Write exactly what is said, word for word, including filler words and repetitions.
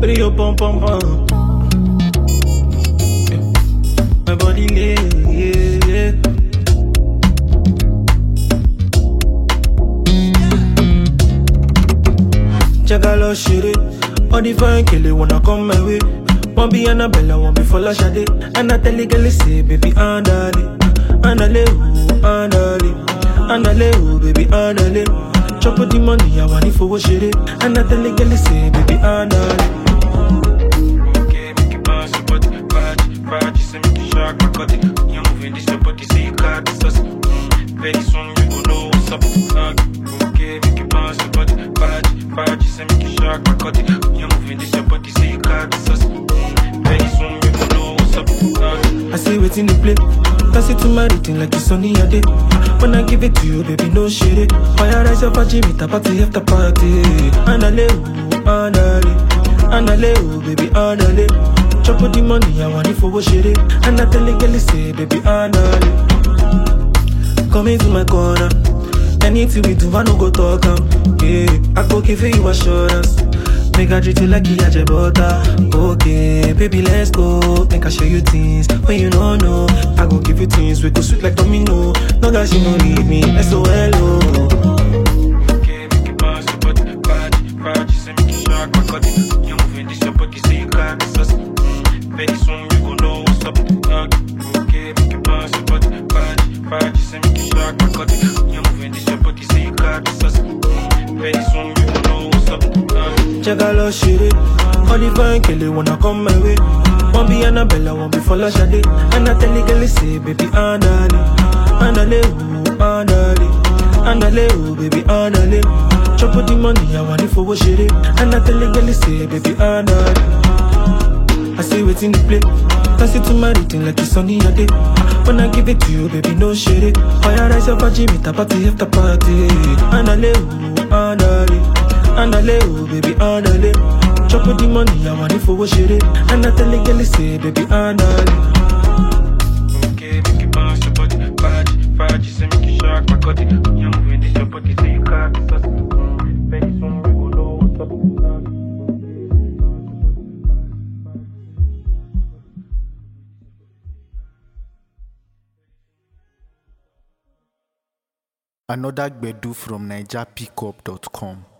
Ready your pom pom pom. My body lay, yeah, yeah. Jagalo shiri, all the fine kill it wanna come my way. One be Annabella, one be Folashade. And I tell the girl, say, baby, andale, andale, ooh, andale, andale, ooh, baby, andale. Chop up the money, I want it for what shit. And I tell the girl, say, baby, andale. Okay, make it bounce, but party, party, say make it shock, my cut it. You're moving this your body, say you got this us. Very soon you gon' know what's up. Okay, make it bounce, but party, party, say make it shock, my cut it. You're moving this your body, say you got this us. Very soon you gon' know what's up. I see what's in the play. Pass it to my routine like it's sunny a day. When I give it to you, baby, no shit. Fire rise up a Jimmy, the party after party. Andale, ooh, andale, andale, ooh, baby, andale. Chop up the money, I want it for what shit. And I tell the girl, say, baby, andale. Come into my corner. Anything we do, I no go talk am. Yeah, I go give you assurance. Make I treat you like you had your butter. Okay, baby, let's go. Make I show you things when you don't know. I go give you things we go sweet like domino. No guys, you don't need me. S O L O. Okay, make it bounce, but party, party, say make it shock, my cut it. You're moving this your body, say you got this us. Very soon you gon' know what's up. Okay, make it bounce, but party, party, say make it shock, my cut it. You're moving this your body, say you got this us. Very soon you gon' know what's up. Jagalo shiri, all the fine kill it wanna come my way. One be Annabella, one be Folashade. And I tell the girl, say, baby, andale, andale, ooh, andale, andale, ooh, baby, andale. Chop up the money, I want it for what shit. And I tell the girl, say, baby, andale. I see what's in the play. Pass it to my routine like it's sunny a day. When I give it to you, baby, no shit. Fire rise up a Jimmy, the party after party. Andale, ooh, andale, andale, ooh, baby, andale. Chop with the money, I want it for what shit. And I tell the girl, say, baby, andale. Okay, make it bounce, your body, party, party, say make it shock, my cut it. You're moving this your body, say you got this us. Very soon we gon' know what's up. Another Gbedu from Niger Pickup dot com.